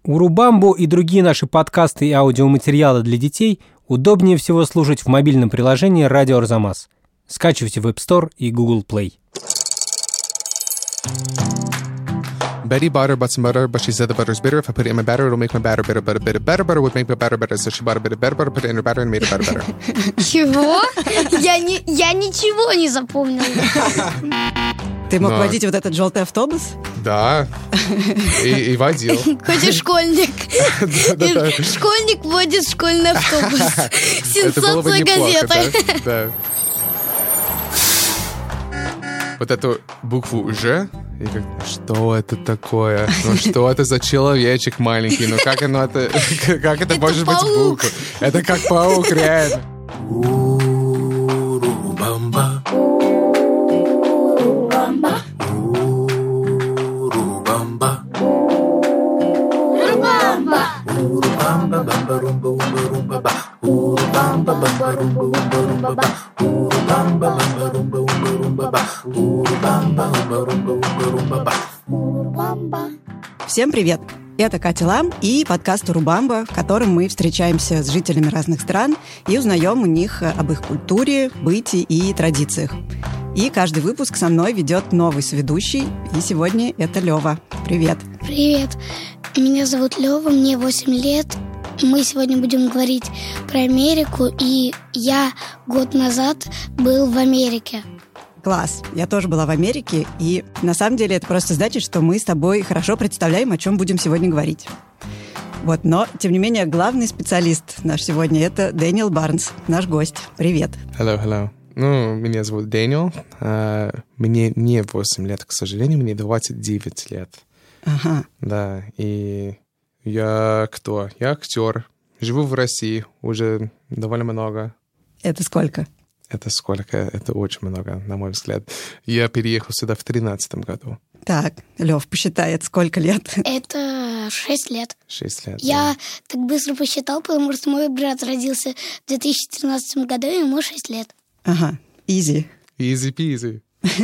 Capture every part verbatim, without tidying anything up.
Урубамбу и другие наши подкасты и аудиоматериалы для детей удобнее всего слушать в мобильном приложении «Радио Арзамас». Скачивайте в App Store и Google Play. Betty bought her but some butter, but she said the butter's bitter. If I put it in my batter, it'll make my batter bitter, but a bit of better butter would make my batter better. So she bought a bit of better butter, put it in her batter, and made it better better. Чего? Я, не, я ничего не запомнила. Ты мог Но... водить вот этот желтый автобус? Да, и, и водил. Хоть и школьник. Школьник водит школьный автобус. Сенсация газеты. Да. Вот эту букву «Ж», и как, что это такое? Ну что это за человечек маленький? Ну как оно это, как это, это может паук. Быть буква? Это как паук, реально. Урубамба. Урубамба. Урубамба. Урубамба. Урубамба, бамба, румба, умба, румба, ба. Урубамба, бамба, румба, умба, румба, ба. Урубамба, бамба, румба, умба, румба, ба. Урубамба, умба, румба, умба, румба, ба. Урубамба. Всем привет! Это Катя Лам и подкаст «Урубамба», в котором мы встречаемся с жителями разных стран и узнаем у них об их культуре, быте и традициях. И каждый выпуск со мной ведет новый соведущий, и сегодня это Лёва. Привет! Привет! Меня зовут Лёва, мне восемь лет. Мы сегодня будем говорить про Америку, и я год назад был в Америке. Класс! Я тоже была в Америке, и на самом деле это просто значит, что мы с тобой хорошо представляем, о чем будем сегодня говорить. Вот, но, тем не менее, главный специалист наш сегодня – это Дэниел Барнс, наш гость. Привет! Hello, hello. Ну, меня зовут Дэниел. Uh, мне не восемь лет, к сожалению, мне двадцать девять лет. Ага. Да, и я кто? Я актер. Живу в России уже довольно много. Это сколько? Это сколько? Это очень много, на мой взгляд. Я переехал сюда в тринадцатом году. Так, Лёв, посчитай, это сколько лет? Это шесть лет. Шесть лет, Я да. так быстро посчитал, потому что мой брат родился в две тысячи тринадцатом году, и ему шесть лет. Ага, изи. Изи-пизи.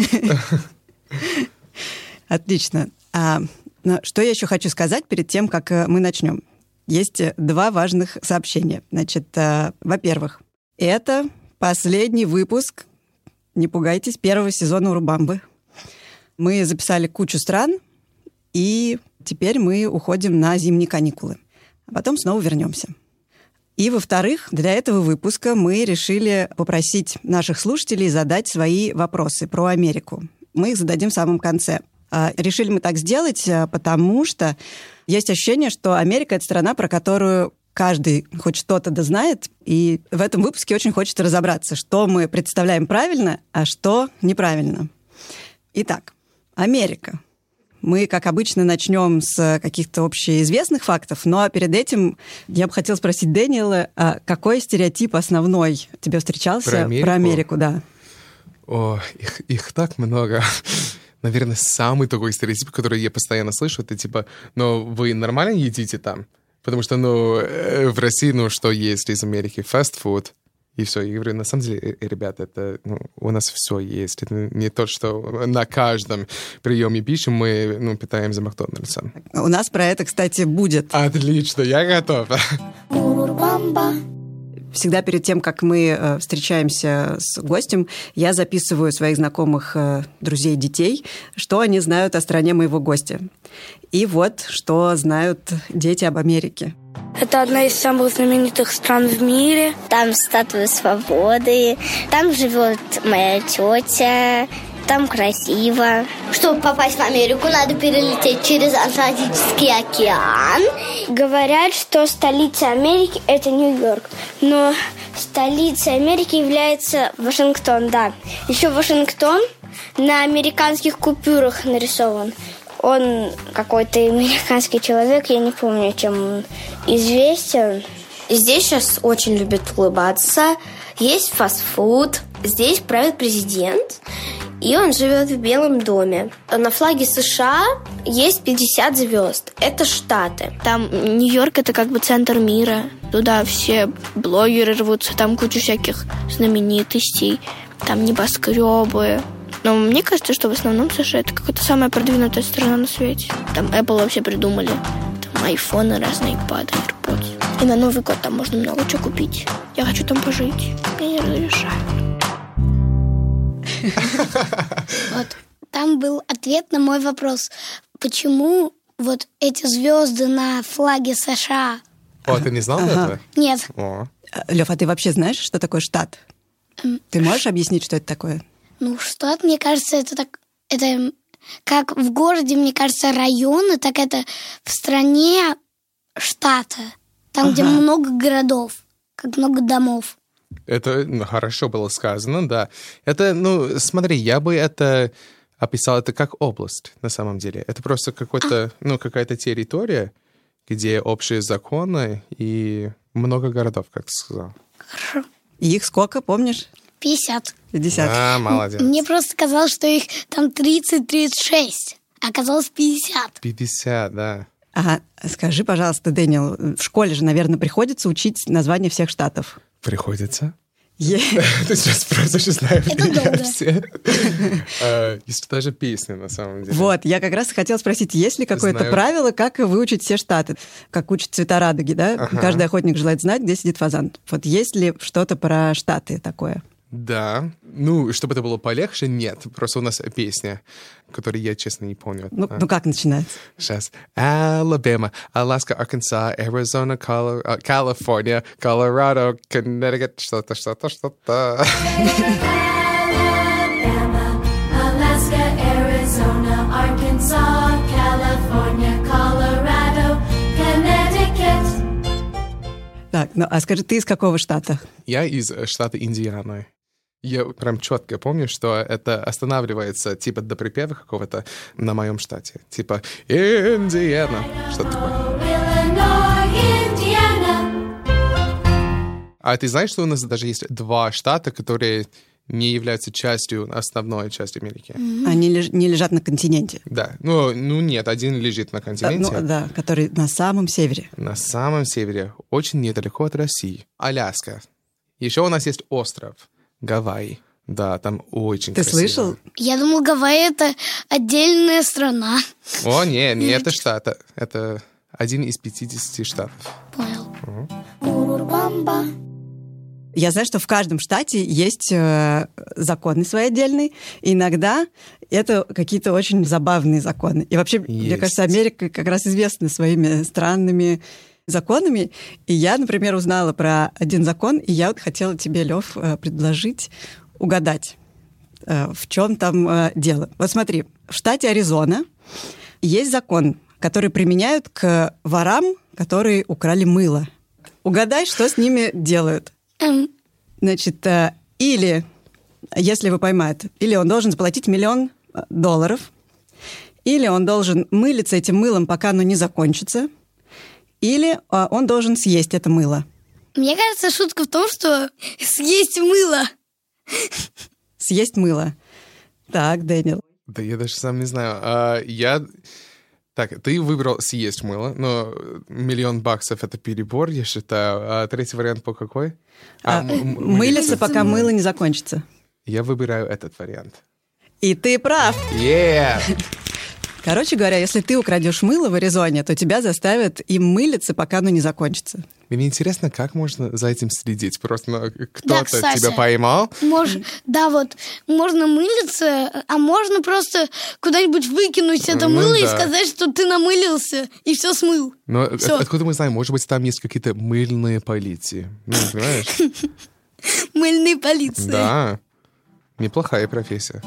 Отлично. А что я еще хочу сказать перед тем, как мы начнем? Есть два важных сообщения. Значит, во-первых, это последний выпуск, не пугайтесь, первого сезона «Урубамбы». Мы записали кучу стран, и теперь мы уходим на зимние каникулы. А потом снова вернемся. И, во-вторых, для этого выпуска мы решили попросить наших слушателей задать свои вопросы про Америку. Мы их зададим в самом конце. Решили мы так сделать, потому что есть ощущение, что Америка — это страна, про которую каждый хоть что-то да знает, и в этом выпуске очень хочется разобраться, что мы представляем правильно, а что неправильно. Итак, Америка. Мы, как обычно, начнем с каких-то общеизвестных фактов, но перед этим я бы хотела спросить Дэниела, а какой стереотип основной тебе встречался про Америку? Про Америку, да. О, их, их так много. Наверное, самый такой стереотип, который я постоянно слышу, это типа, ну, вы нормально едите там? Потому что, ну, в России, ну, что есть из Америки? Фастфуд. И все. Я говорю, на самом деле, ребята, это, ну, у нас все есть. Это не то, что на каждом приеме пищи мы, ну, питаем за Макдональдсом. У нас про это, кстати, будет. Отлично, я готов. Всегда перед тем, как мы э, встречаемся с гостем, я записываю своих знакомых э, друзей, детей, что они знают о стране моего гостя. И вот, что знают дети об Америке. Это одна из самых знаменитых стран в мире. Там статуя свободы, там живет моя тетя, там красиво. Чтобы попасть в Америку, надо перелететь через Атлантический океан. Говорят, что столица Америки – это Нью-Йорк. Но столицей Америки является Вашингтон, да. Еще Вашингтон на американских купюрах нарисован. Он какой-то американский человек, я не помню, чем он известен. Здесь сейчас очень любят улыбаться. Есть фастфуд. Здесь правит президент. И он живет в Белом доме. На флаге США есть пятьдесят звезд. Это Штаты. Там Нью-Йорк – это как бы центр мира. Туда все блогеры рвутся. Там куча всяких знаменитостей. Там небоскребы. Но мне кажется, что в основном США это какая-то самая продвинутая страна на свете. Там Apple вообще придумали. Там айфоны разные, iPad, AirPods. И на Новый год там можно много чего купить. Я хочу там пожить. Мне не разрешают. Вот. Там был ответ на мой вопрос. Почему вот эти звезды на флаге США? О, ты не знал ага. этого? Нет. О. Лев, а ты вообще знаешь, что такое штат? Mm. Ты можешь объяснить, что это такое? Ну, штат, мне кажется, это так... Это как в городе, мне кажется, районы, так это в стране штата. Там, ага. где много городов, как много домов. Это ну, хорошо было сказано, да. Это, ну, смотри, я бы это описал это как область, на самом деле. Это просто какой-то, а. ну, какая-то территория, где общие законы и много городов, как ты сказал. Хорошо. И их сколько, помнишь? пятьдесят. пятьдесят. А, молодец. Мне просто казалось, что их там тридцать-тридцать шесть, а оказалось пятьдесят. пятьдесят, да. Ага. Скажи, пожалуйста, Дэниел, в школе же, наверное, приходится учить названия всех штатов. Приходится? Е- Ты сейчас спросишь, знаю Это долго. все. Есть даже песня, на самом деле. Вот, я как раз хотела спросить, есть ли какое-то Знаю. правило, как выучить все штаты? Как учат цвета радуги, да? Ага. Каждый охотник желает знать, где сидит фазан. Вот есть ли что-то про штаты такое? Да. Ну, чтобы это было полегче, нет. Просто у нас песня, которую я, честно, не помню. Ну, а. ну как начинается? Сейчас. Alabama, Alaska, Arkansas, Arizona, Colo- uh, California, Colorado, Connecticut, что-то, что-то, что-то. Alabama, Alaska, Arizona, Arkansas, California, Colorado, Connecticut. Так, ну а скажи, ты из какого штата? Я из штата Индиана. Я прям четко помню, что это останавливается типа до припева какого-то на моем штате. Типа Индиана. Что-то такое. А ты знаешь, что у нас даже есть два штата, которые не являются частью, основной части Америки? Mm-hmm. Они леж- не лежат на континенте? Да. Ну, ну нет, один лежит на континенте. Да, ну, да, который на самом севере. На самом севере, очень недалеко от России. Аляска. Еще у нас есть остров. Гавайи. Да, там очень Ты красиво. слышал? Я думал, Гавайи — это отдельная страна. О, не, не это штат. Это один из пятидесяти штатов. Понял. Угу. Я знаю, что в каждом штате есть э, законы свои отдельные. И иногда это какие-то очень забавные законы. И вообще, есть. Мне кажется, Америка как раз известна своими странными законами. И я, например, узнала про один закон, и я вот хотела тебе, Лев, предложить угадать, в чем там дело. Вот смотри, в штате Аризона есть закон, который применяют к ворам, которые украли мыло. Угадай, что с ними делают. Эм. Значит, или, если его поймают, или он должен заплатить миллион долларов, или он должен мылиться этим мылом, пока оно не закончится, или а, он должен съесть это мыло. Мне кажется, шутка в том, что съесть мыло. Съесть мыло. Так, Дэниел. Да я даже сам не знаю. А, я... Так, ты выбрал съесть мыло, но миллион баксов — это перебор, я считаю. А третий вариант по какой? А, а, м- мылиться, пока мыло не закончится. Я выбираю этот вариант. И ты прав. Yeah! Короче говоря, если ты украдешь мыло в Аризоне, то тебя заставят им мылиться, пока оно не закончится. Мне интересно, как можно за этим следить? Просто ну, кто-то Да, кстати, тебя поймал? Мож, да, вот, можно мылиться, а можно просто куда-нибудь выкинуть это Ну мыло да. и сказать, что ты намылился, и все смыл. Но Всё. от- откуда мы знаем? Может быть, там есть какие-то мыльные полиции. Ну, понимаешь? Мыльные полиции. Да. Неплохая профессия.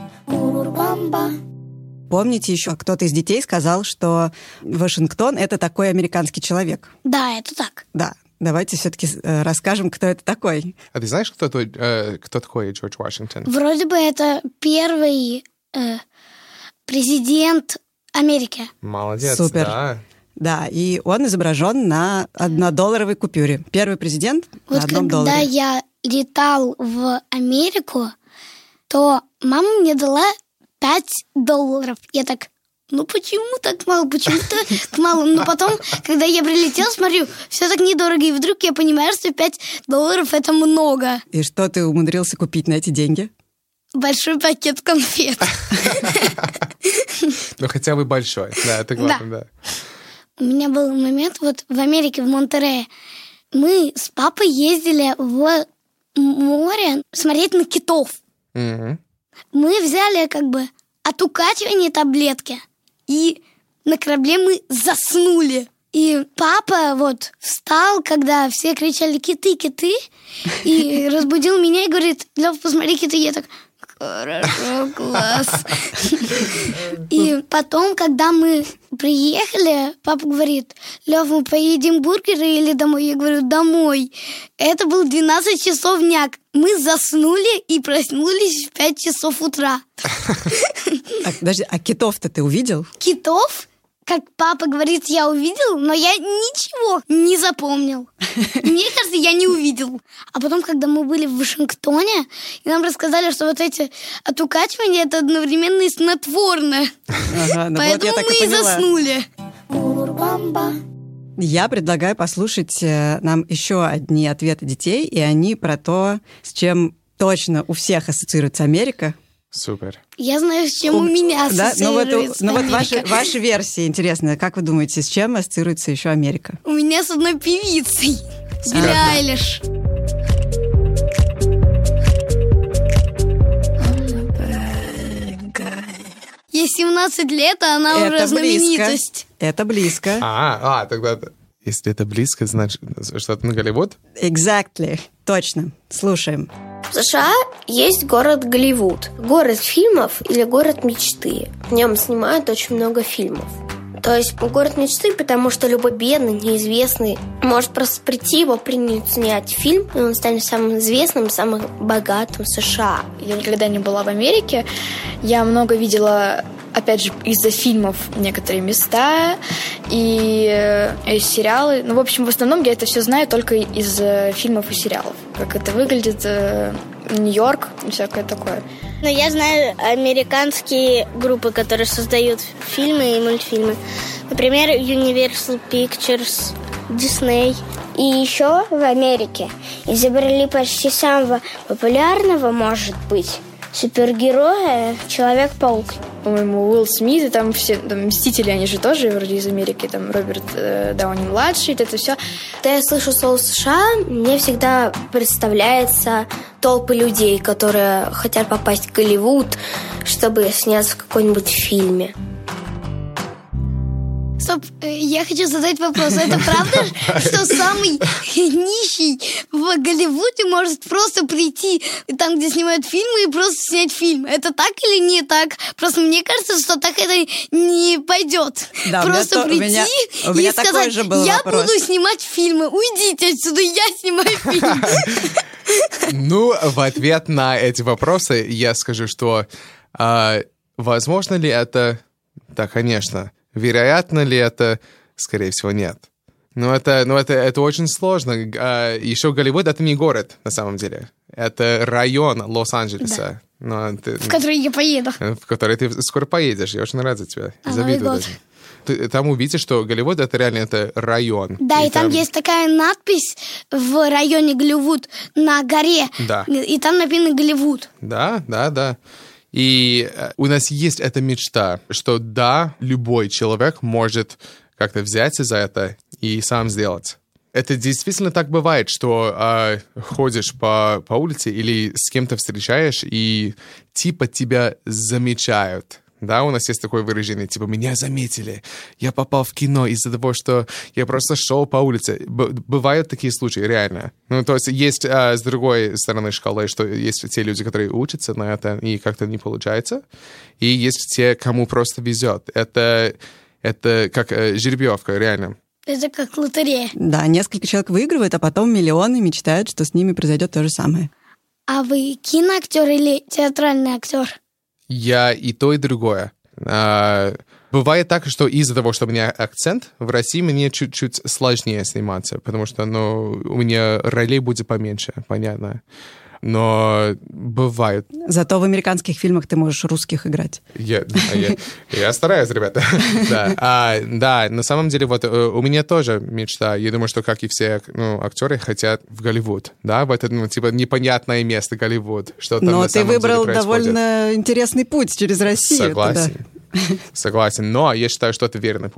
Помните еще, кто-то из детей сказал, что Вашингтон — это такой американский человек. Да, это так. Да. Давайте все-таки э, расскажем, кто это такой. А ты знаешь, кто, той- э, кто такой Джордж Вашингтон? Вроде бы это первый э, президент Америки. Молодец, Супер. да. Да, и он изображен на однодолларовой купюре. Первый президент на Вот одном когда долларе. я летал в Америку, то мама мне дала пять долларов. Я так, ну почему так мало, почему так мало? Но потом, когда я прилетел, смотрю, все так недорого, и вдруг я понимаю, что пять долларов это много. И что ты умудрился купить на эти деньги? Большой пакет конфет. Ну, хотя бы большой. Да, это главное, да. У меня был момент вот в Америке, в Монтерее. Мы с папой ездили в море смотреть на китов. Mm-hmm. Мы взяли как бы от укачивания таблетки, и на корабле мы заснули. И папа вот встал, когда все кричали «киты, киты», и разбудил меня и говорит: «Лёв, посмотри, киты». Я так: «Хорошо, класс». И потом, когда мы приехали, папа говорит: «Лёв, мы поедим бургеры или домой?» Я говорю: «Домой». Это было двенадцать часов дня. Мы заснули и проснулись в пять часов утра. А, подожди, а китов-то ты увидел? Китов, как папа говорит, я увидел, но я ничего не запомнил. Мне кажется, я не увидел. А потом, когда мы были в Вашингтоне, и нам рассказали, что вот эти от укачивания это одновременно и снотворное. Ага, ну поэтому вот я так мы и и заснули. Я предлагаю послушать нам еще одни ответы детей, и они про то, с чем точно у всех ассоциируется Америка. Супер. Я знаю, с чем у, у меня да? ассоциируется Ну вот, ну вот Америка. ваши, ваши версии интересны. Как вы думаете, с чем ассоциируется еще Америка? У меня с одной певицей. С Билли Айлиш. Ей семнадцать лет, а она Это уже знаменитость. Близко. Это близко. А, а, тогда, если это близко, значит, что-то на Голливуд? Exactly. Точно. Слушаем. В США есть город Голливуд. Город фильмов или город мечты. В нем снимают очень много фильмов. То есть город мечты, потому что любой бедный, неизвестный может просто прийти, его принять снять фильм, и он станет самым известным, самым богатым в США. Я никогда не была в Америке. Я много видела, опять же, из-за фильмов некоторые места и из сериалы. Ну, в общем, в основном я это все знаю только из фильмов и сериалов. Как это выглядит, Нью-Йорк и всякое такое. Но я знаю американские группы, которые создают фильмы и мультфильмы. Например, Universal Pictures, Disney. И еще в Америке изобрели почти самого популярного, может быть, супергероя Человек-паук. По-моему, Уилл Смит, и там все там, Мстители, они же тоже вроде из Америки, там Роберт э, Дауни-младший, это все. Когда я слышу слово США, мне всегда представляется толпы людей, которые хотят попасть в Голливуд, чтобы сняться в каком-нибудь фильме. Стоп, я хочу задать вопрос. Это правда, что самый нищий в Голливуде может просто прийти там, где снимают фильмы, и просто снять фильм? Это так или не так? Просто мне кажется, что так это не пойдет. Да, просто у меня, прийти у меня, у меня и сказать: же был я вопрос. буду снимать фильмы, уйдите отсюда, я снимаю фильм. Ну, в ответ на эти вопросы я скажу, что э, возможно ли это? Да, конечно. Вероятно ли это? Скорее всего, нет. Но это, но это, это очень сложно. А, еще Голливуд — это не город, на самом деле. Это район Лос-Анджелеса. Да. Но ты, в который я поеду. В который ты скоро поедешь. Я очень рад за тебя. А, завидую Новый даже. Ты, там увидишь, что Голливуд — это реально это район. Да, и, и там, там есть такая надпись в районе Голливуд на горе. Да. И там написано Голливуд. Да, да, да. И у нас есть эта мечта, что да, любой человек может как-то взяться за это и сам сделать. Это действительно так бывает, что э, ходишь по, по улице или с кем-то встречаешь, и типа тебя замечают. Да, у нас есть такое выражение, типа, меня заметили, я попал в кино из-за того, что я просто шел по улице. Б- бывают такие случаи, реально. Ну, то есть есть а, с другой стороны шкалы, что есть те люди, которые учатся на это, и как-то не получается, и есть те, кому просто везет. Это, это как э, жеребьевка, реально. Это как лотерея. Да, несколько человек выигрывают, а потом миллионы мечтают, что с ними произойдет то же самое. А вы киноактер или театральный актер? Я и то, и другое. А, бывает так, что из-за того, что у меня акцент, в России мне чуть-чуть сложнее сниматься, потому что, ну, у меня ролей будет поменьше, понятно. Но бывает. Зато в американских фильмах ты можешь русских играть. Я, я, я стараюсь, ребята. Да, а, да, на самом деле, вот у меня тоже мечта. Я думаю, что, как и все ну, актеры, хотят в Голливуд. Да, в это, ну, типа, непонятное место Голливуд. Что там Но на ты самом выбрал деле довольно интересный путь через Россию. Согласен. Туда. Согласен. Но я считаю, что это верный путь.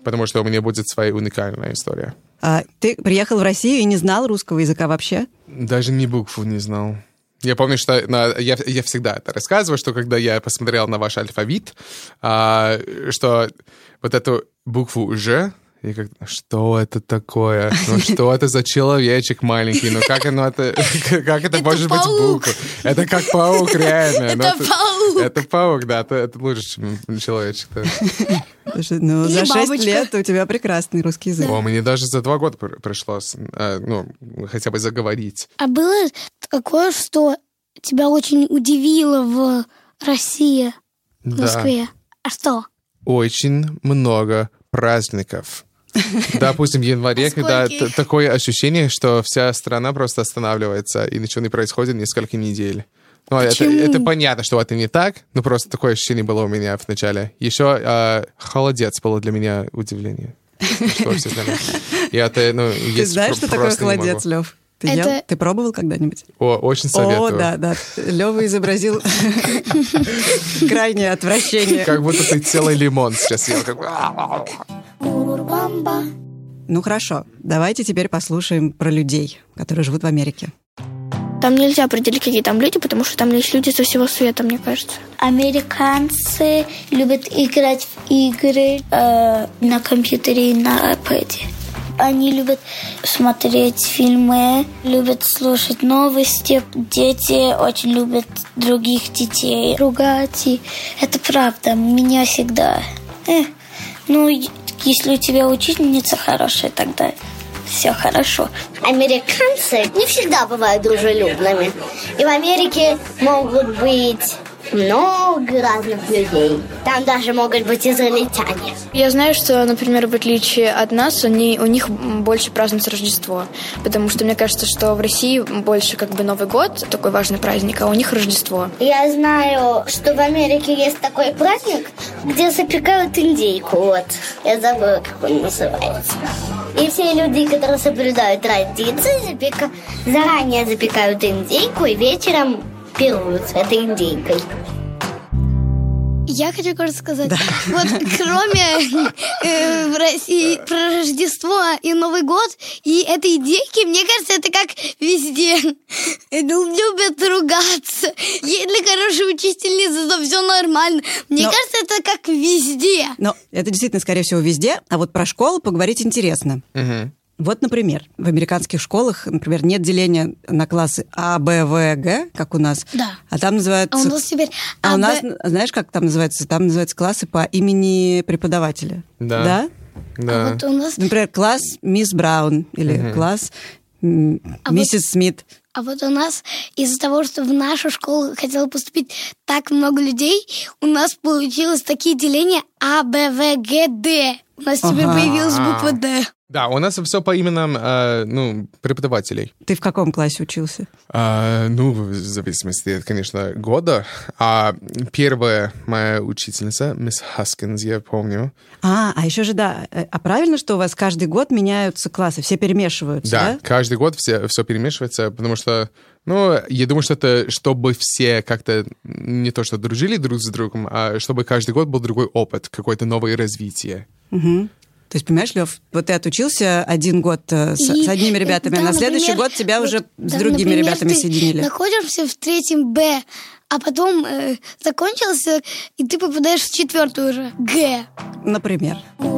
потому что у меня будет своя уникальная история. А ты приехал в Россию и не знал русского языка вообще? Даже ни букву не знал. Я помню, что на, я, я всегда это рассказываю, что когда я посмотрел на ваш алфавит, а, что вот эту букву «Ж», я как, что это такое? Ну что это за человечек маленький? Ну как оно это, как это может быть буква? Это как паук, реально. Это паук. Это паук, да, это лучше, чем человечек. Ну, за шесть лет у тебя прекрасный русский язык. О, мне даже за два года пришлось, ну, хотя бы заговорить. А было такое, что тебя очень удивило в России, в Москве? А что? Очень много праздников. Допустим, в январе, когда т- такое ощущение, что вся страна просто останавливается, и ничего не происходит несколько недель. Ну, это, это понятно, что это не так, но просто такое ощущение было у меня в начале. Еще э, холодец было для меня удивление. Что все знали. И это, ну, Ты знаешь, что такое холодец, Лев? Ты это... ел? Ты пробовал когда-нибудь? О, очень советую. О, да, да. Лева изобразил крайнее отвращение. Как будто ты целый лимон сейчас ел. Ну хорошо, давайте теперь послушаем про людей, которые живут в Америке. Там нельзя определить, какие там люди, потому что там есть люди со всего света, мне кажется. Американцы любят играть в игры э, на компьютере и на iPad. Они любят смотреть фильмы, любят слушать новости. Дети очень любят других детей ругать. И это правда, меня всегда. Э, ну, если у тебя учительница хорошая, тогда все хорошо. Американцы не всегда бывают дружелюбными. И в Америке могут быть много разных людей. Там даже могут быть израильтяне. Я знаю, что, например, в отличие от нас, они, у них больше празднуется Рождество. Потому что мне кажется, что в России больше как бы Новый год, такой важный праздник, а у них Рождество. Я знаю, что в Америке есть такой праздник, где запекают индейку. Вот. Я забыла, как он называется. И все люди, которые соблюдают традиции, запека... заранее запекают индейку и вечером пируют с этой индейкой. Я хочу кое-что сказать. Да. Вот кроме э, в России про Рождество и Новый год и этой идейки, мне кажется, это как везде. Любят ругаться. Если хорошая учительница, то все нормально. Мне Но... кажется, это как везде. Но это действительно, скорее всего, везде. А вот про школу поговорить интересно. Угу. Вот, например, в американских школах, например, нет деления на классы А, Б, В, Г, как у нас. Да. А там называется... А у нас теперь А, а у Б... нас, знаешь, как там называется? Там называются классы по имени преподавателя. Да. Да? Да. А вот у нас... Например, класс мисс Браун или угу. класс м- а миссис вот... Смит. А вот у нас из-за того, что в нашу школу хотело поступить так много людей, у нас получилось такие деления А, Б, В, Г, Д. У нас ага. теперь появилась буква Д. Да, у нас все по именам э, ну, преподавателей. Ты в каком классе учился? А, ну, в зависимости, конечно, года. А первая моя учительница, мисс Хаскинс, я помню. А, а еще же, да. А правильно, что у вас каждый год меняются классы, все перемешиваются, да? Да, каждый год все, все перемешивается, потому что, ну, я думаю, что это чтобы все как-то не то что дружили друг с другом, а чтобы каждый год был другой опыт, какое-то новое развитие. Угу. То есть, понимаешь, Лев, вот ты отучился один год с, с одними ребятами, да, а на следующий например, год тебя вот, уже да, с другими например, ребятами ты соединили. Находишься в третьем Б, а потом э, закончился, и ты попадаешь в четвертую уже Г. Например.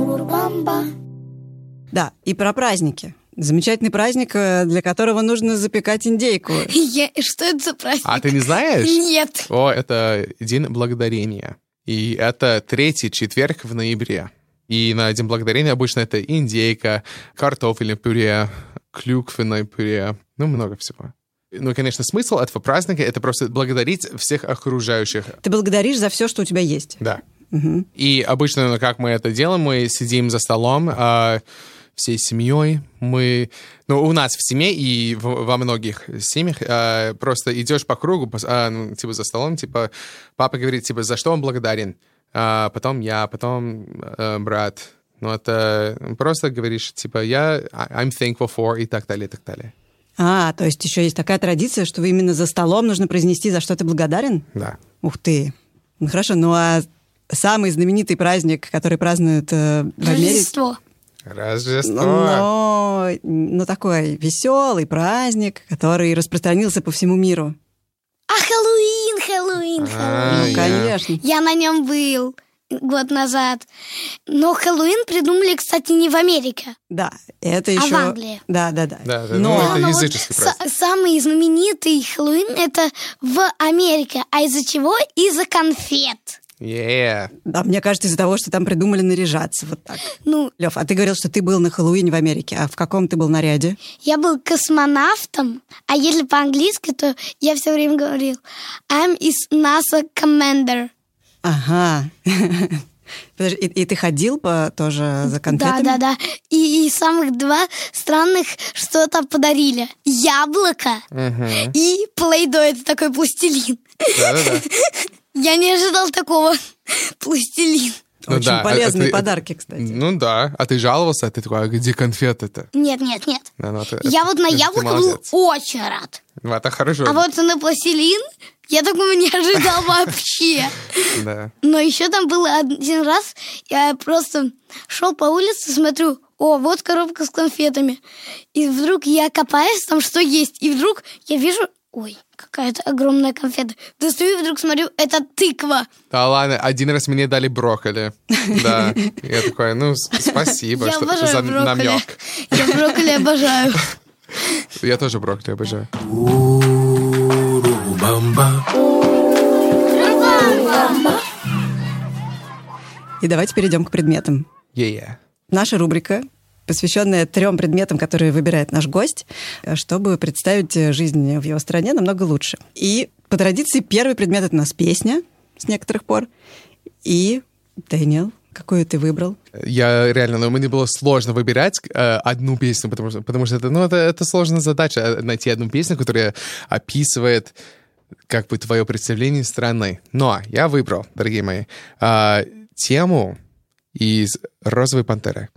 Да, и про праздники. Замечательный праздник, для которого нужно запекать индейку. Я... Что это за праздник? А ты не знаешь? Нет. О, это День Благодарения. И это третий четверг в ноябре. И на День Благодарения обычно это индейка, картофельное пюре, клюквенное пюре, ну, много всего. Ну, конечно, смысл этого праздника — это просто благодарить всех окружающих. Ты благодаришь за все, что у тебя есть. Да. Угу. И обычно, ну, как мы это делаем, мы сидим за столом э, всей семьей. Мы, ну, у нас в семье и в, во многих семьях э, просто идешь по кругу, э, ну, типа за столом, типа папа говорит, типа, за что он благодарен? А потом я, потом э, брат. Ну, это просто говоришь, типа, я I'm thankful for, и так далее, и так далее. А, то есть еще есть такая традиция, что именно за столом нужно произнести, за что ты благодарен? Да. Ух ты. Ну, хорошо, ну а самый знаменитый праздник, который празднуют э, в Америке. Рождество. Рождество. Но, но такой веселый праздник, который распространился по всему миру. А Хэллоуин, Хэллоуин, Хэллоуин. Ну, конечно. Я на нем был год назад. Но Хэллоуин придумали, кстати, не в Америке. Да, это А еще... в Англии. Да, да, да. Да, да, Но... ну, это Но вот языческий са- праздник. самый знаменитый Хэллоуин это в Америке. А из-за чего? Из-за конфет. Yeah. Да, мне кажется, из-за того, что там придумали наряжаться вот так. Ну, Лев, а ты говорил, что ты был на Хэллоуине в Америке. А в каком ты был наряде? я был космонавтом, а если по-английски, то я все время говорил I'm is NASA commander. Ага. Подожди, и, и ты ходил по, тоже за конфетами? Да, да, да. И, и самых два странных что-то подарили. Яблоко Мгм. и плейдо, это такой пластилин. Да-да-да. Я не ожидал такого. Пластилин. Ну Очень да, а- полезные а ты- подарки, кстати. Ну да, а ты жаловался, а ты такой, а где конфеты-то? Нет, нет, нет. Да, ну, это- Я это- вот на это ты яблоко был молодец. очень рад. Ну, это хорошо. А вот на пластилин я такого не ожидал вообще. Да. Но еще там было один раз, я просто шел по улице, смотрю, о, вот коробка с конфетами. И вдруг я копаюсь, там что есть. И вдруг я вижу, ой, какая-то огромная конфета. Достаю и вдруг смотрю, это тыква. Да ладно, один раз мне дали брокколи. Да. Я такой, ну, с- спасибо Я что- обожаю за брокколи. намек. Я брокколи обожаю. Я тоже брокколи обожаю. И давайте перейдем к предметам. Yeah. Наша рубрика, посвященная трем предметам, которые выбирает наш гость, чтобы представить жизнь в его стране намного лучше. И по традиции первый предмет — это у нас песня с некоторых пор. И, Дэниел, какую ты выбрал? Я реально, ну, мне было сложно выбирать э, одну песню, потому что, потому что это, ну, это, это сложная задача, э, найти одну песню, которая описывает как бы твое представление страны. Но я выбрал, дорогие мои, э, тему из «Розовой пантеры».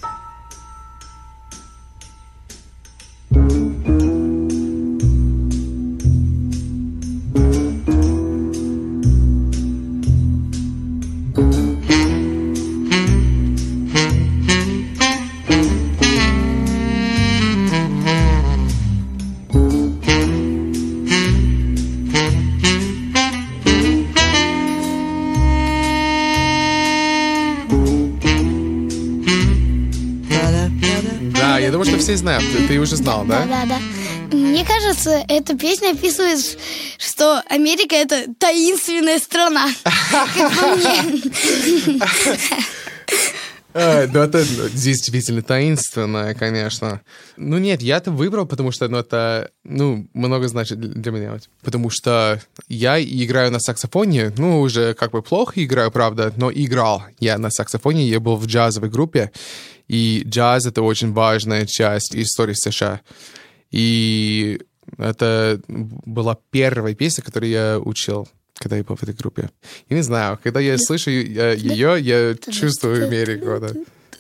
Да, я думаю, что все знают. Ты, ты уже знал, да? Да, да, да. Мне кажется, эта песня описывает, что Америка — это таинственная страна. Как по мне. А, ну, это здесь действительно таинственное, конечно. Ну, нет, я это выбрал, потому что ну, это, ну, много значит для для меня. Потому что я играю на саксофоне, ну, уже как бы плохо играю, правда, но играл я на саксофоне, я был в джазовой группе, и джаз — это очень важная часть истории США. И это была первая песня, которую я учил, когда я был в этой группе. Я не знаю, когда я слышу я- ее, я чувствую Америку. Да.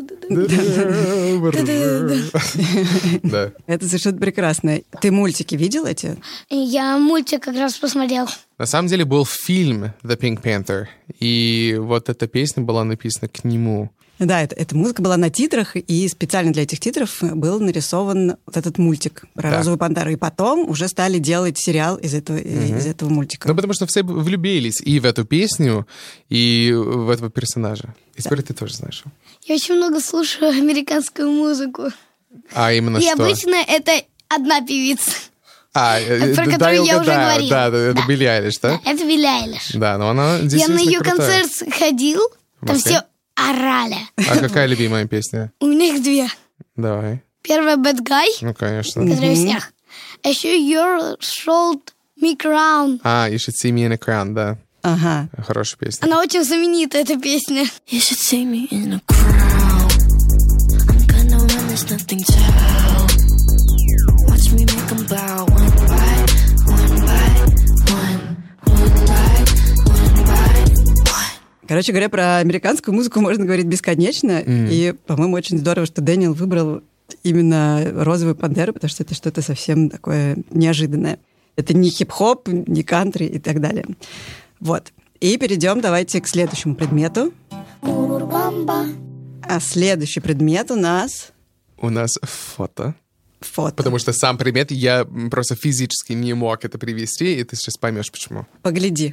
Да. Это совершенно прекрасно. Ты мультики видел эти? Я мультик как раз посмотрел. На самом деле был фильм «The Pink Panther», и вот эта песня была написана к нему. Да, это, эта музыка была на титрах, и специально для этих титров был нарисован вот этот мультик про Да. розовую пантеру. И потом уже стали делать сериал из этого, из этого мультика. Ну, потому что все влюбились и в эту песню, и в этого персонажа. И теперь ты тоже знаешь. Я очень много слушаю американскую музыку. А именно И что? обычно это одна певица. А, э, про дай которую я уже угадаю. говорила. Да, да, это Да. Билли Айлиш, да? Это Билли Айлиш. Да, но она Я действительно на ее крутая. концерт ходил, В там Москве? все орали. А какая любимая песня? У меня их две. Давай. Первая Bad Guy, Ну, конечно. которая у всех. А еще Your Sold Me Crown. А, You Should See Me in a Crown, да. Ага. Хорошая песня. Она очень знаменитая, эта песня. You should see me in a crowd. I'm gonna run, there's nothing to help. Watch me make 'em bow one by one by one, one by one by one. Короче говоря, про американскую музыку можно говорить бесконечно. Мгм. И, по-моему, очень здорово, что Дэниел выбрал именно «Розовую пантеру», потому что это что-то совсем такое неожиданное. Это не хип-хоп, не кантри и так далее. Вот. И перейдем давайте к следующему предмету. А следующий предмет у нас... У нас фото. Фото. Потому что сам предмет я просто физически не мог это привести, и ты сейчас поймешь, почему. Погляди.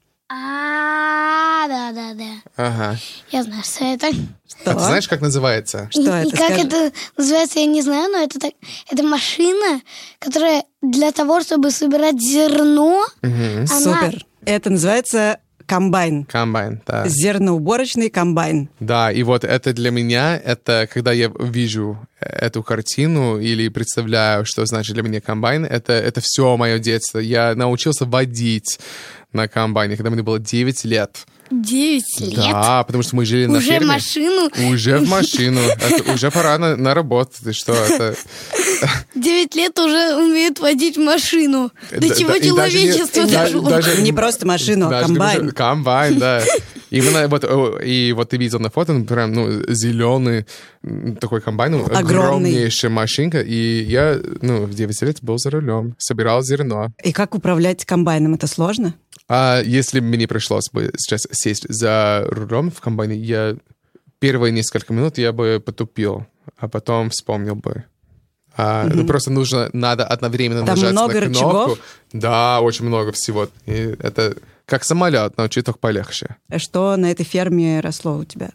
А, да-да-да. Ага. Я знаю, что это. Что? А ты знаешь, как называется? Что и, это? И как Скажи. это называется, я не знаю, но это так. Это машина, которая для того, чтобы собирать зерно. Угу. Она... Супер. Это называется комбайн. Комбайн, да. Зерноуборочный комбайн. Да, и вот это для меня, это когда я вижу эту картину или представляю, что значит для меня комбайн, это, это все мое детство. Я научился водить на комбайне, когда мне было девять лет. Девять лет? Да, потому что мы жили на Уже ферме. машину? Уже в машину. Это уже пора на, на работу. Ты что, это... Девять лет уже умеют водить машину. До Да, чего да, и даже не- человечество и да- дошло? даже- Не просто машину, а Даже не комбайн. машина, комбайн, да. Именно вот, о, и вот ты видел на фото, ну, прям, ну, зеленый м, такой комбайн, ну, Огромный. огромнейшая машинка, и я, ну, в девять лет был за рулем, собирал зерно. И как управлять комбайном? Это сложно? А если мне пришлось бы сейчас сесть за рулем в комбайне, я первые несколько минут я бы потупил, а потом вспомнил бы. А, ну, просто нужно, надо одновременно Там нажать много на кнопку. рычагов? Да, очень много всего. И это как самолет, но чуть полегче. Что на этой ферме росло у тебя?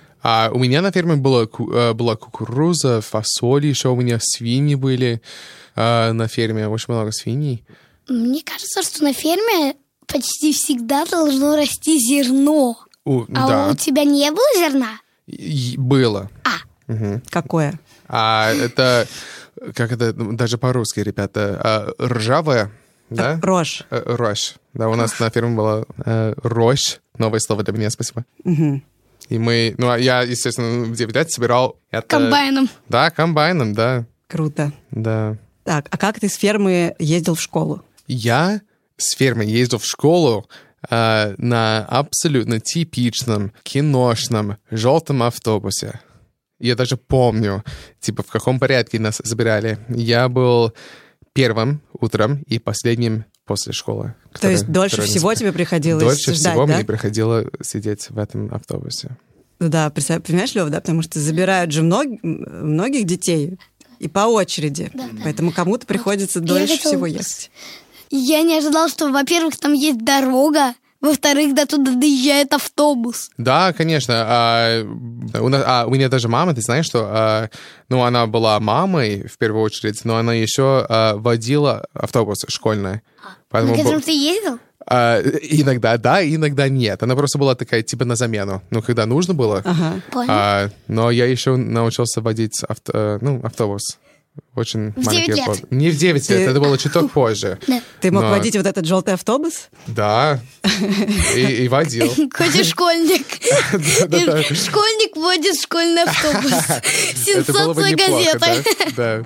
А у меня на ферме была, ку- э, была кукуруза, фасоль, еще у меня свиньи были э, на ферме, очень много свиней. Мне кажется, что на ферме почти всегда должно расти зерно. У, А да, у тебя не было зерна? И- было. А. Мгм. Какое? А это, как это, ну, даже по-русски, ребята, а, ржавая, да? Рожь. Э, Рожь. Да, у нас на ферме была э, рожь. Новое слово для меня, спасибо. Мгм. И мы, ну, а я, естественно, в девять лет собирал это... Комбайном. Да, комбайном, да, Круто. да. Так, а как ты с фермы ездил в школу? Я с фермы ездил в школу э, на абсолютно типичном киношном желтом автобусе. Я даже помню, типа, в каком порядке нас забирали. Я был первым утром и последним после школы. То который- есть дольше который всего нас- тебе приходилось Дольше ждать, всего да? мне приходилось сидеть в этом автобусе. Да, представь- понимаешь, Лёва, да? Потому что забирают же мног- многих детей и по очереди. Поэтому кому-то приходится Я дольше хотела всего бы- ехать. Я не ожидал, что, во-первых, там есть дорога, во-вторых, до туда доезжает автобус. Да, конечно. А, у, нас- а, у меня даже мама, ты знаешь, что а, ну, она была мамой в первую очередь, но она еще а, водила автобус школьный. На Поэтому бу- котором ты ездил? а, иногда да, иногда нет. Она просто была такая типа на замену. Ну, когда нужно было. Ага. Понял. А, но я еще научился водить авто- э, ну, автобус. Очень В маленький девять лет? автобус. Не в девять Ты- лет, это было чуток позже. Ты мог Но- водить вот этот желтый автобус? Да, и, и водил. Хоть и школьник. Да-да-да. И Школьник водит школьный автобус. Это было бы Сенсация неплохо, газеты. да?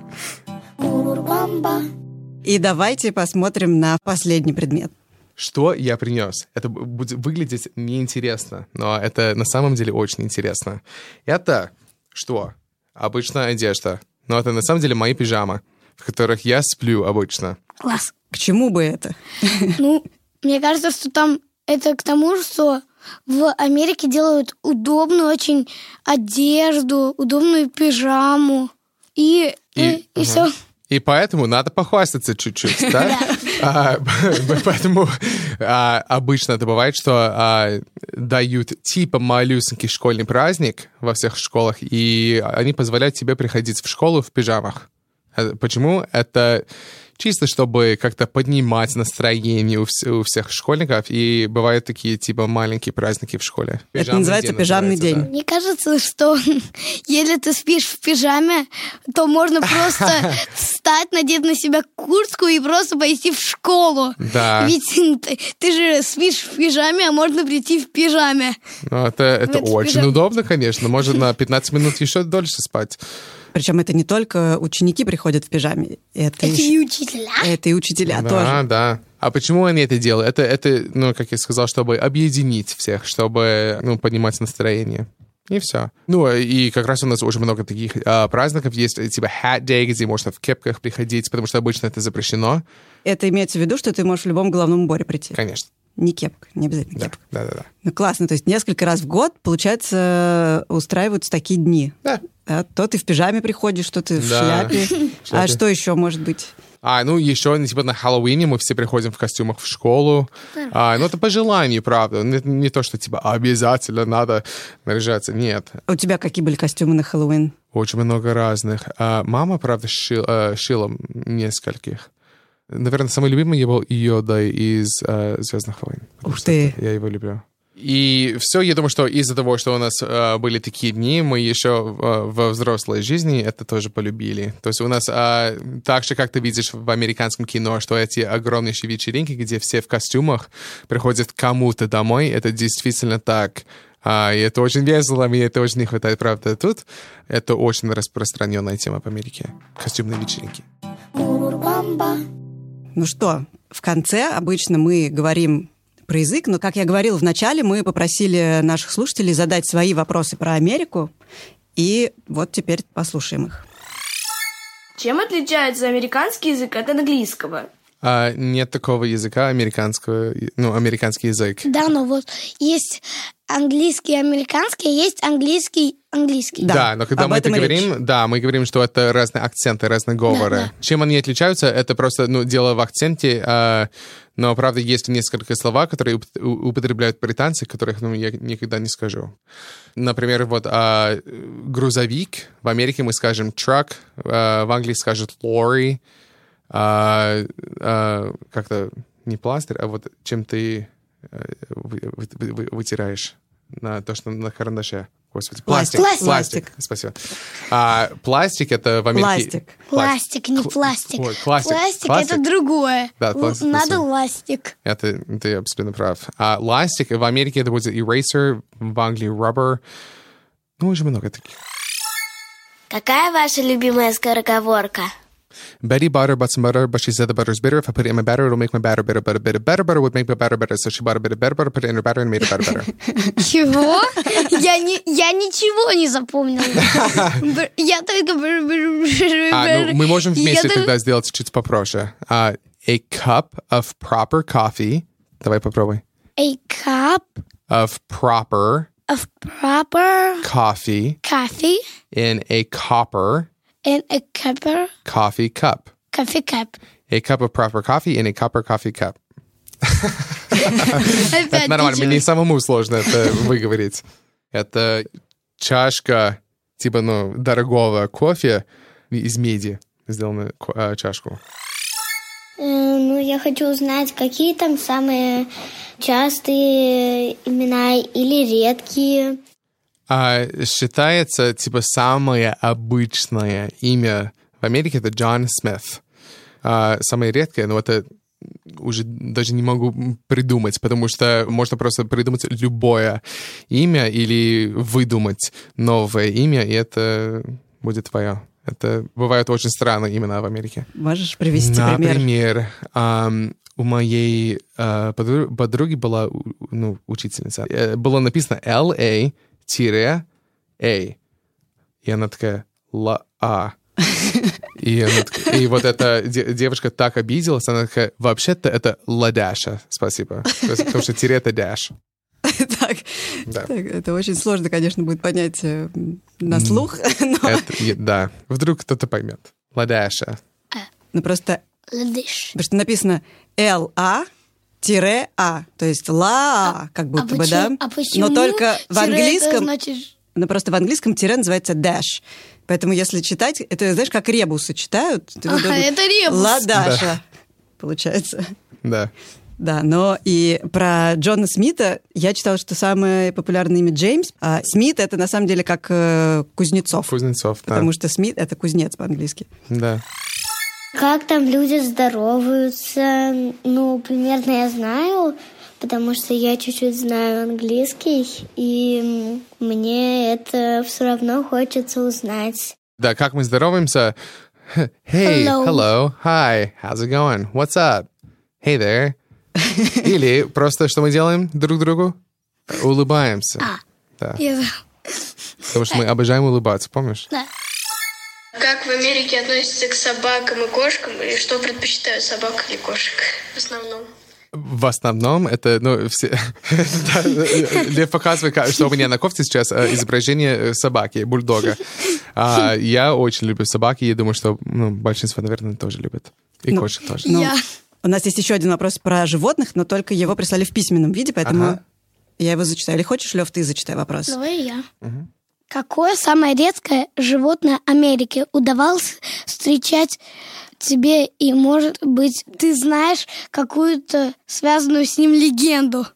Да. И давайте посмотрим на последний предмет. Что я принес? Это б- будет выглядеть неинтересно, но это на самом деле очень интересно. Это что? Обычная одежда. Но это на самом деле мои пижамы, в которых я сплю обычно. Класс. К чему бы это? Ну, мне кажется, что там это к тому, что в Америке делают удобную очень одежду, удобную пижаму. И, и, И- и ага. все. И поэтому надо похвастаться чуть-чуть, да? А, Поэтому а, обычно это бывает, что а, дают типа малюсенький школьный праздник во всех школах, и они позволяют тебе приходить в школу в пижамах. А Почему? Это чисто чтобы как-то поднимать настроение у, вс- у всех школьников, и бывают такие типа маленькие праздники в школе. Это Пижамный называется день пижамный называется, день. Мне кажется, что если ты спишь в пижаме, то можно просто встать, надеть на себя куртку и просто пойти в школу. Да. Ведь ты, ты же спишь в пижаме, а можно прийти в пижаме. Ну, это, это это очень пижам- удобно, конечно. Можно на пятнадцать минут еще дольше спать. Причем это не только ученики приходят в пижаме, это, Это еще- и учителя. это и учителя Да, тоже. да. А почему они это делают? Это, это, ну, как я сказал, чтобы объединить всех, чтобы, ну, поднимать настроение. И все. Ну, и как раз у нас уже много таких а, праздников. Есть типа hat day, где можно в кепках приходить, потому что обычно это запрещено. Это имеется в виду, что ты можешь в любом головном уборе прийти. Конечно. Не кепка, не обязательно Да, кепка. да, да, да. Ну, классно. То есть несколько раз в год, получается, устраиваются такие дни. Да. Да, то ты в пижаме приходишь, то ты в Да. шляпе. А Шляпе. что еще может быть? А, ну, еще, ну, типа, на Хэллоуине мы все приходим в костюмах в школу. А, ну, это по желанию, правда. Не, не то, что, типа, обязательно надо наряжаться. Нет. У тебя какие были костюмы на Хэллоуин? Очень много разных. А, мама, правда, шил, а, шила нескольких. Наверное, самый любимый я был Йода из а, «Звездных войн». Ух ты. Я его люблю. И все, я думаю, что из-за того, что у нас э, были такие дни, мы еще э, во взрослой жизни это тоже полюбили. То есть у нас э, так же, как ты видишь в американском кино, что эти огромнейшие вечеринки, где все в костюмах приходят к кому-то домой, это действительно так. А, и это очень весело, мне это очень не хватает, правда. Тут это очень распространенная тема в Америке. Костюмные вечеринки. Ну что, в конце обычно мы говорим про язык, но, как я говорила в начале, мы попросили наших слушателей задать свои вопросы про Америку, и вот теперь послушаем их. Чем отличается американский язык от английского? А, нет такого языка американского, ну, американский язык. Да, но вот есть английский, американский, есть английский, английский. Да, Да, но когда об мы этом это и говорим, речь. да, мы говорим, что это разные акценты, разные говоры. Да, да. Чем они отличаются, это просто, ну, дело в акценте, а, но, правда, есть несколько слова, которые уп- у- употребляют британцы, которых, ну, я никогда не скажу. Например, вот а, грузовик, в Америке мы скажем truck, а, в Англии скажут lorry, а, а, как-то не пластырь, а вот чем ты а, вы- вы- вы- вытираешь на то, что на карандаше. Господи, пластик. Пластик. Пластик. Спасибо. А, пластик это в Америке... Пластик. Пластик, не Кл- пластик. ой, классик. Пластик, Классик. это другое. Да, Л- пластик, Надо спасибо. ластик. Это ты абсолютно прав. А ластик в Америке это будет eraser, в Англии rubber. Ну, очень много таких. Какая ваша любимая скороговорка? Betty bought her but some butter, but she said the butter's bitter. If I put it in my batter, it'll make my batter bitter. But a bit of better butter would make my batter better. So she bought a bit of better butter, put it in her batter, and made it better better. Чего? Я, не, я ничего не запомнила. Бр- Я только... бр- бр- бр- А, ну, мы можем Я вместе только- тогда сделать чуть попроще. А, a cup of proper coffee. Давай попробуй. A cup Of proper of proper coffee coffee in a copper in a copper coffee cup. coffee cup. A cup of proper coffee in a copper coffee cup. Это Опять нормально, ничего. мне самому сложно это выговорить. Это чашка, типа, ну, дорогого кофе из меди, сделана ко- а, чашку. Э, Ну, я хочу узнать, какие там самые частые имена или редкие. А, считается, типа, самое обычное имя в Америке — это Джон Смит. А, самое редкое, но это уже даже не могу придумать, потому что можно просто придумать любое имя или выдумать новое имя, и это будет твое. Это бывают очень странные имена в Америке. Можешь привести пример? Например, ам, у моей а, подру- подруги была у- ну, учительница. Э, Было написано эл эй A. И она такая «Ла-А». И, она так- и вот эта де- девушка так обиделась, она такая, вообще-то это Ладаша, спасибо. То есть, потому что тире это Даш. Так, Да. так, это очень сложно, конечно, будет понять э, на слух, но, Это, и- да, вдруг кто-то поймет. Ладаша. но просто, Ледыш. потому что написано Л-А тире А, то есть ла, как будто бы, да? почему- а почему Но только в тире это английском, значит... но просто в английском тире называется dash. Поэтому если читать, это, знаешь, как ребусы читают. ты Ага, должен- это ребус. Ладаша, получается. Да. Да, но и про Джона Смита я читала, что самое популярное имя Джеймс. А Смит — это на самом деле как э, Кузнецов. Кузнецов, да. Потому что Смит — это кузнец по-английски. Да. Как там люди здороваются? Ну, примерно я знаю, потому что я чуть-чуть знаю английский, и м, мне это все равно хочется узнать. Да, как мы здороваемся? Hey, Hello. hello, hi, how's it going? What's up? Hey there. Или просто что мы делаем друг другу? Улыбаемся. А. Да. Я- Потому что мы обожаем улыбаться, помнишь? Да. Как в Америке относятся к собакам и кошкам, и что предпочитают собак или кошек в основном? В основном это, ну, все... Лев показывает, что у меня на кофте сейчас изображение собаки, бульдога. Я очень люблю собаки, и думаю, что большинство, наверное, тоже любят. И кошек тоже. У нас есть еще один вопрос про животных, но только его прислали в письменном виде, поэтому я его зачитаю. Или хочешь, Лев, ты зачитай вопрос? Давай я. Какое самое редкое животное Америки удавалось встречать тебе, и, может быть, ты знаешь какую-то связанную с ним легенду?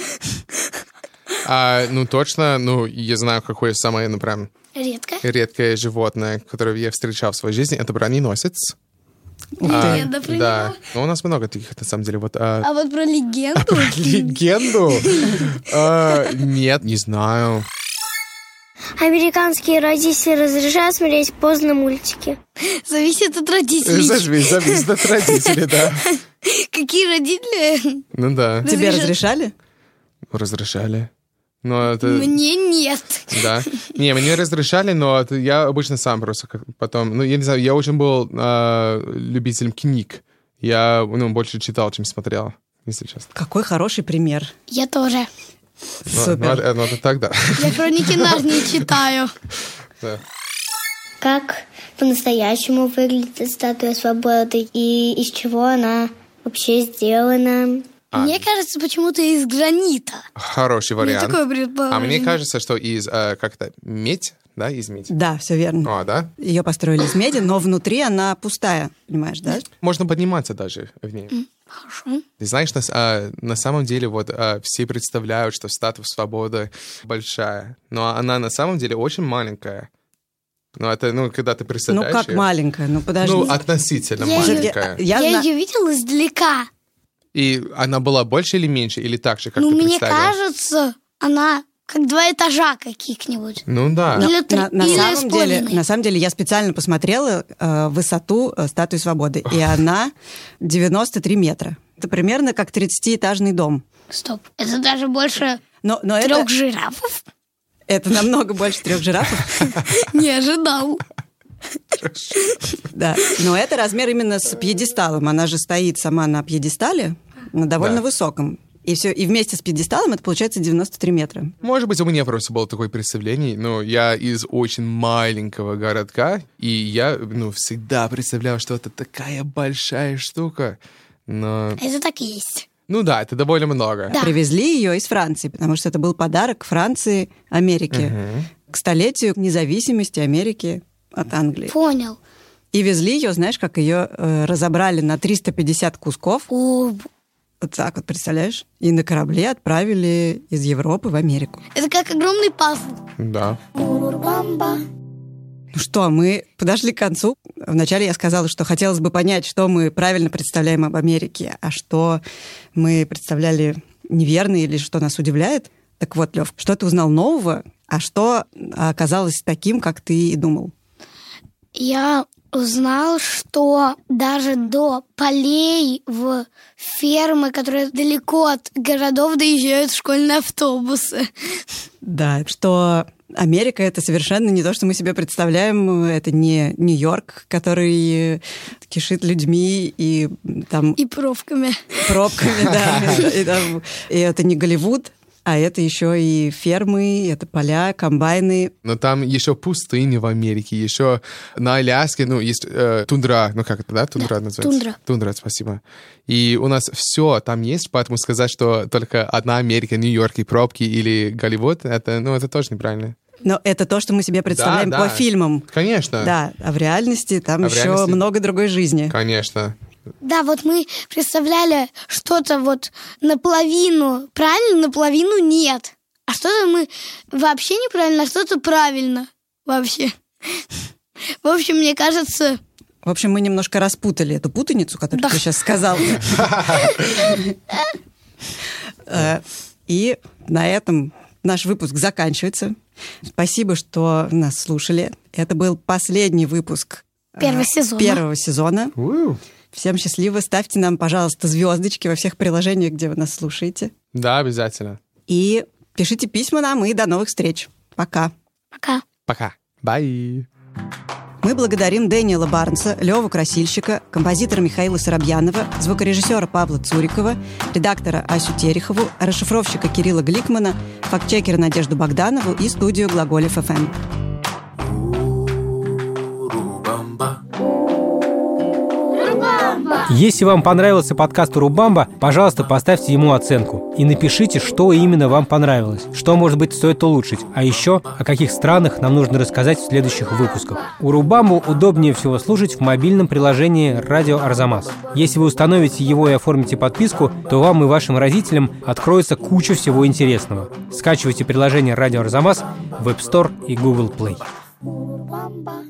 А, ну, точно, ну, я знаю, какое самое, ну, прям... Редкое? Редкое животное, которое я встречал в своей жизни, это броненосец. А, легенда про да. него. Ну, у нас много таких, на самом деле. Вот, а... а вот про легенду? А про легенду? а, нет, не знаю. Американские родители разрешают смотреть поздно мультики? Зависит от родителей. Зависит, зависит от родителей, да. Какие родители? Ну да. Тебе разрешали? Разрешали. Но это... Мне нет. Да. Не, мне разрешали, но это я обычно сам просто потом... Ну, я не знаю, я очень был э, любителем книг. Я, ну, больше читал, чем смотрел, если честно. Какой хороший пример. Я тоже. Супер. Ну, ну, ну, это так, да. Я хроники Нарнии читаю. Да. Как по-настоящему выглядит статуя свободы и из чего она вообще сделана? А. Мне кажется, почему-то из гранита. Хороший вариант. Такое предположение. А мне кажется, что из, э, как-то, медь, да, из меди? Да, все верно. А, да? Ее построили из меди, но внутри она пустая, понимаешь, да? Можно подниматься даже в ней. Mm, хорошо. Ты знаешь, на, а, на самом деле вот а, все представляют, что статуя свободы большая, но она на самом деле очень маленькая. Ну, это, ну, когда ты представляешь... Ну, как её... маленькая? Ну, подожди. Ну, относительно я маленькая. Ее, я я ее видела издалека. И она была больше или меньше, или так же, как ну, ты мне представила? кажется, она как два этажа каких-нибудь. Ну, да. Или три, на, на, или самом деле, на самом деле, я специально посмотрела э, высоту э, статуи свободы, и она девяносто три метра. Это примерно как тридцатиэтажный дом. Стоп, это даже больше но, но трех это, жирафов? Это намного больше трех жирафов. Не ожидал. Да, но это размер именно с пьедесталом. Она же стоит сама на пьедестале, на довольно да. высоком. И все, и вместе с пьедесталом это получается девяносто три метра. Может быть, у меня просто было такое представление, но я из очень маленького городка, и я, ну, всегда представлял, что это такая большая штука. Но... Это так и есть. Ну да, это довольно много. Да. Привезли ее из Франции, потому что это был подарок Франции Америке угу. к столетию независимости Америки от Англии. Понял. И везли ее, знаешь, как ее э, разобрали на триста пятьдесят кусков. О, вот так вот, представляешь? И на корабле отправили из Европы в Америку. Это как огромный пазл. Да. Ну что, мы подошли к концу. Вначале я сказала, что хотелось бы понять, что мы правильно представляем об Америке, а что мы представляли неверно или что нас удивляет. Так вот, Лев, что ты узнал нового, а что оказалось таким, как ты и думал? Я узнал, что даже до полей в фермы, которые далеко от городов, доезжают школьные автобусы. Да, что Америка — это совершенно не то, что мы себе представляем. Это не Нью-Йорк, который кишит людьми и там... И пробками. Пробками, да. И это не Голливуд. А это еще и фермы, это поля, комбайны. Но там еще пустыни в Америке, еще на Аляске, ну, есть э, тундра, ну, как это, да, тундра да, называется? Тундра. Тундра, спасибо. И у нас все там есть, поэтому сказать, что только одна Америка, Нью-Йорк и пробки или Голливуд, это, ну, это тоже неправильно. Но это то, что мы себе представляем да, по да. фильмам. Конечно. Да, а в реальности там а еще реальности... много другой жизни. Конечно. Да, вот мы представляли что-то вот наполовину правильно, наполовину нет. А что-то мы вообще неправильно, а что-то правильно вообще. В общем, мне кажется... В общем, мы немножко распутали эту путаницу, которую да. ты сейчас сказал. И на этом наш выпуск заканчивается. Спасибо, что нас слушали. Это был последний выпуск первого сезона. Первого сезона. Всем счастливо. Ставьте нам, пожалуйста, звездочки во всех приложениях, где вы нас слушаете. Да, обязательно. И пишите письма нам, и до новых встреч. Пока. Пока. Пока. Bye. Мы благодарим Дэниела Барнса, Леву Красильщика, композитора Михаила Соробьянова, звукорежиссера Павла Цурикова, редактора Асю Терехову, расшифровщика Кирилла Гликмана, фактчекера Надежду Богданову и студию Глаголев эф эм. Если вам понравился подкаст «Урубамба», пожалуйста, поставьте ему оценку и напишите, что именно вам понравилось, что, может быть, стоит улучшить, а еще о каких странах нам нужно рассказать в следующих выпусках. «Урубамбу» удобнее всего слушать в мобильном приложении «Радио Арзамас». Если вы установите его и оформите подписку, то вам и вашим родителям откроется куча всего интересного. Скачивайте приложение «Радио Арзамас» в App Store и Google Play.